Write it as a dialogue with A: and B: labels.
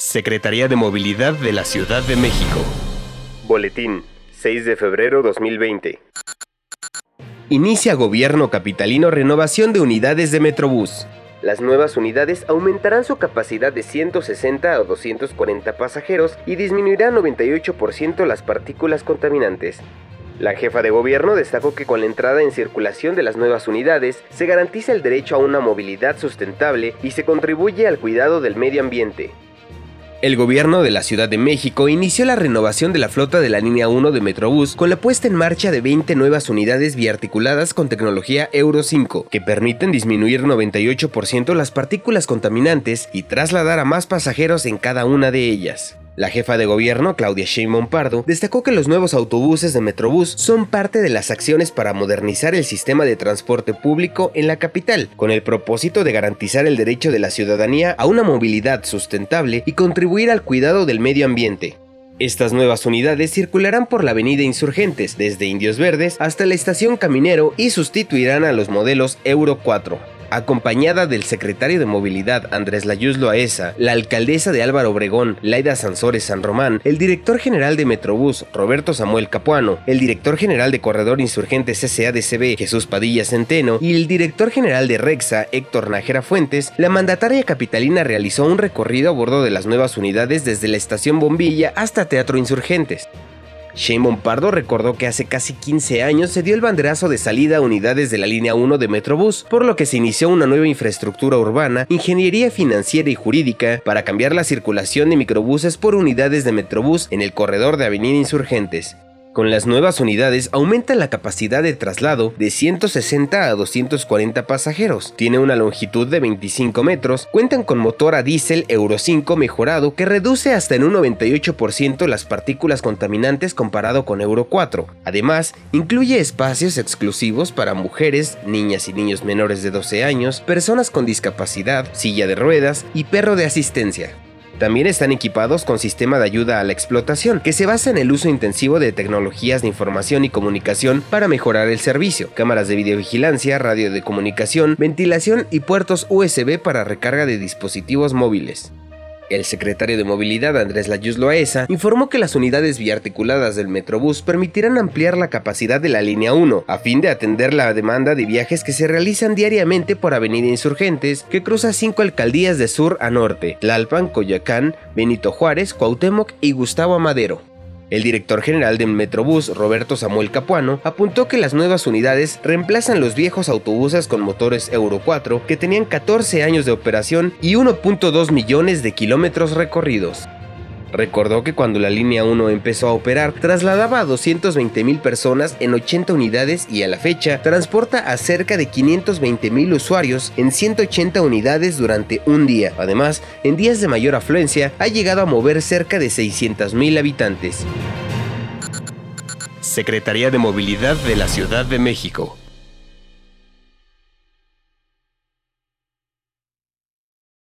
A: Secretaría de Movilidad de la Ciudad de México. Boletín, 6 de febrero 2020. Inicia Gobierno capitalino renovación de unidades de Metrobús. Las nuevas unidades aumentarán su capacidad de 160 a 240 pasajeros y disminuirán 98% las partículas contaminantes. La jefa de gobierno destacó que con la entrada en circulación de las nuevas unidades se garantiza el derecho a una movilidad sustentable y se contribuye al cuidado del medio ambiente. El gobierno de la Ciudad de México inició la renovación de la flota de la línea 1 de Metrobús con la puesta en marcha de 20 nuevas unidades biarticuladas con tecnología Euro 5, que permiten disminuir 98% las partículas contaminantes y trasladar a más pasajeros en cada una de ellas. La jefa de gobierno, Claudia Sheinbaum Pardo, destacó que los nuevos autobuses de Metrobús son parte de las acciones para modernizar el sistema de transporte público en la capital, con el propósito de garantizar el derecho de la ciudadanía a una movilidad sustentable y contribuir al cuidado del medio ambiente. Estas nuevas unidades circularán por la avenida Insurgentes, desde Indios Verdes hasta la estación Caminero y sustituirán a los modelos Euro 4. Acompañada del secretario de Movilidad Andrés Layuz Loaesa, la alcaldesa de Álvaro Obregón, Laida Sansores San Román, el director general de Metrobús, Roberto Samuel Capuano, el director general de Corredor Insurgentes SADCB, Jesús Padilla Centeno, y el director general de Rexa, Héctor Nájera Fuentes, la mandataria capitalina realizó un recorrido a bordo de las nuevas unidades desde la estación Bombilla hasta Teatro Insurgentes. Sheinbaum Pardo recordó que hace casi 15 años se dio el banderazo de salida a unidades de la línea 1 de Metrobús, por lo que se inició una nueva infraestructura urbana, ingeniería financiera y jurídica para cambiar la circulación de microbuses por unidades de Metrobús en el corredor de Avenida Insurgentes. Con las nuevas unidades aumenta la capacidad de traslado de 160 a 240 pasajeros, tiene una longitud de 25 metros, cuentan con motor a diésel Euro 5 mejorado que reduce hasta en un 98% las partículas contaminantes comparado con Euro 4. Además, incluye espacios exclusivos para mujeres, niñas y niños menores de 12 años, personas con discapacidad, silla de ruedas y perro de asistencia. También están equipados con sistema de ayuda a la explotación, que se basa en el uso intensivo de tecnologías de información y comunicación para mejorar el servicio, cámaras de videovigilancia, radio de comunicación, ventilación y puertos USB para recarga de dispositivos móviles. El secretario de Movilidad Andrés Layuz Loaesa informó que las unidades biarticuladas del Metrobús permitirán ampliar la capacidad de la línea 1 a fin de atender la demanda de viajes que se realizan diariamente por Avenida Insurgentes, que cruza 5 alcaldías de sur a norte: Tlalpan, Coyoacán, Benito Juárez, Cuauhtémoc y Gustavo Amadero. El director general de Metrobús, Roberto Samuel Capuano, apuntó que las nuevas unidades reemplazan los viejos autobuses con motores Euro 4 que tenían 14 años de operación y 1.2 millones de kilómetros recorridos. Recordó que cuando la línea 1 empezó a operar, trasladaba a 220,000 personas en 80 unidades y a la fecha transporta a cerca de 520,000 usuarios en 180 unidades durante un día. Además, en días de mayor afluencia, ha llegado a mover cerca de 600,000 habitantes. Secretaría de Movilidad de la Ciudad de México.